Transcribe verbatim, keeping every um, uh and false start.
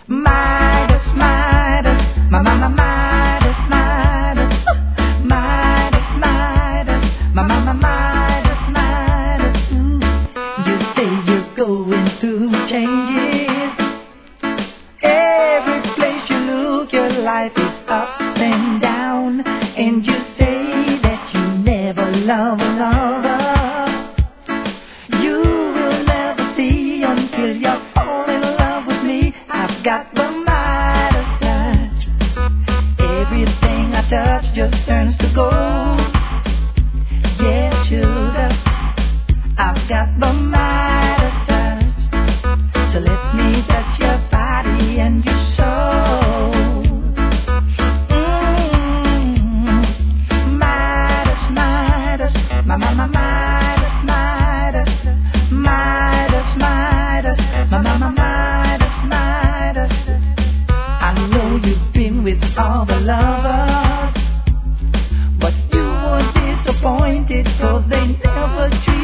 Midas, Midas, my mama Midas, Midas, Midas, Midas, my mama Midas, Midas. Ooh. You say you're going through changes. Every place you look, your life is up and down, and you say that you never love a lover. You will never see until you fall in love with me. I've got the Midas touch. Everything I touch just turns to gold. Yeah, sugar, I've got the Midas touch. So let me touch your body and your soul. Mm-hmm. Midas, Midas, my mama Midas, Midas, Midas, Midas, my mama Midas, Midas. I know you've been with all the lovers, but you were disappointed 'cause they never treated